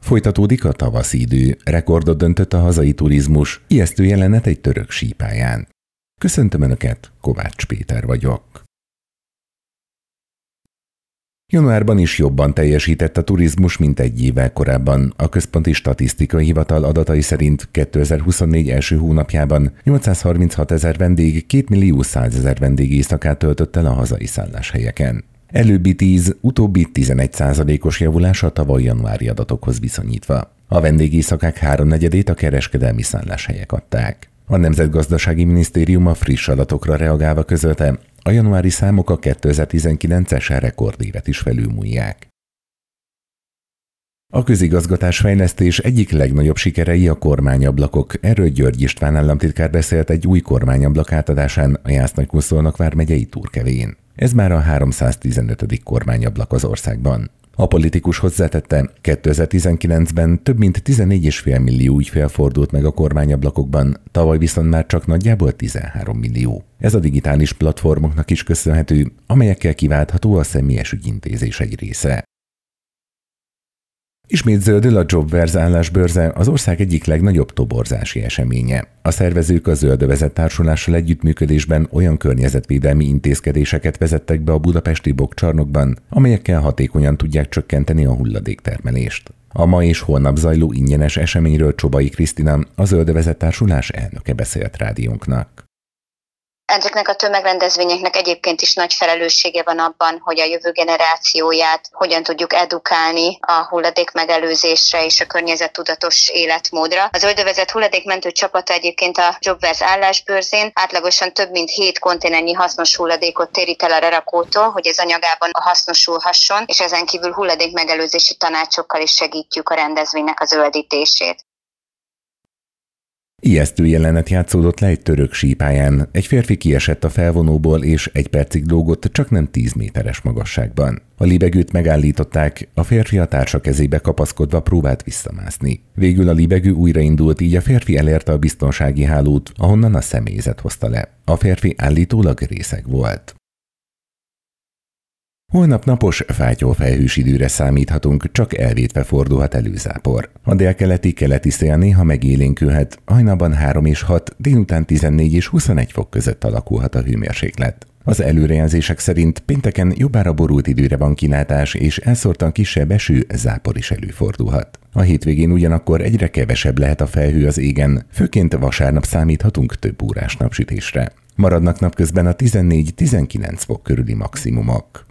Folytatódik a tavaszi idő, rekordot döntött a hazai turizmus, ijesztő jelenet egy török sípályán. Köszöntöm Önöket, Kovács Péter vagyok. Januárban is jobban teljesített a turizmus, mint egy évvel korábban. A Központi Statisztikai Hivatal adatai szerint 2024 első hónapjában 836 000 vendég 2 millió 100 000 vendég éjszakát töltött el a hazai szálláshelyeken. Előbbi 10, utóbbi 11%-os javulás a tavaly januári adatokhoz viszonyítva. A vendégéjszakák 3/4-ét a kereskedelmi szálláshelyek adták. A Nemzetgazdasági Minisztérium a friss adatokra reagálva közölte, a januári számok a 2019-es rekordévet is felülmúlják. A közigazgatásfejlesztés egyik legnagyobb sikerei a kormányablakok. Erről György István államtitkár beszélt egy új kormányablak átadásán a Jász-Nagykunszolnok vármegyei Túrkevén. Ez már a 315. kormányablak az országban. A politikus hozzátette, 2019-ben több mint 14,5 millió ügyfél fordult meg a kormányablakokban, tavaly viszont már csak nagyjából 13 millió. Ez a digitális platformoknak is köszönhető, amelyekkel kiváltható a személyes ügyintézés egy része. Ismét zöldül a Jobwares állásbörze, az ország egyik legnagyobb toborzási eseménye. A szervezők a Zöldövezet társulással együttműködésben olyan környezetvédelmi intézkedéseket vezettek be a budapesti Bokcsarnokban, amelyekkel hatékonyan tudják csökkenteni a hulladéktermelést. A ma és holnap zajló ingyenes eseményről Csobai Krisztina, a Zöldövezet társulás elnöke beszélt rádiónknak. Ezeknek a tömegrendezvényeknek egyébként is nagy felelőssége van abban, hogy a jövő generációját hogyan tudjuk edukálni a hulladék megelőzésre és a környezettudatos életmódra. A Zöldövezet hulladékmentő csapata egyébként a Jobwares állásbőrzén átlagosan több mint 7 konténernyi hasznos hulladékot térít el a lerakótól, hogy ez anyagában hasznosulhasson, és ezen kívül hulladék megelőzési tanácsokkal is segítjük a rendezvénynek a zöldítését. Ijesztő jelenet játszódott le egy török sípályán. Egy férfi kiesett a felvonóból és 1 percig lógott csak nem 10 méteres magasságban. A libegőt megállították, a férfi a társa kezébe kapaszkodva próbált visszamászni. Végül a libegő újraindult, így a férfi elérte a biztonsági hálót, ahonnan a személyzet hozta le. A férfi állítólag részeg volt. Holnap napos, fátyolfelhős időre számíthatunk, csak elvétve fordulhat elő zápor. A délkeleti szél néha megélénkülhet, hajnalban 3 és 6, délután 14 és 21 fok között alakulhat a hőmérséklet. Az előrejelzések szerint pénteken jobbára borult időre van kilátás, és elszórtan kisebb eső, zápor is előfordulhat. A hétvégén ugyanakkor egyre kevesebb lehet a felhő az égen, főként vasárnap számíthatunk több órás napsütésre. Maradnak napközben a 14-19 fok körüli maximumok.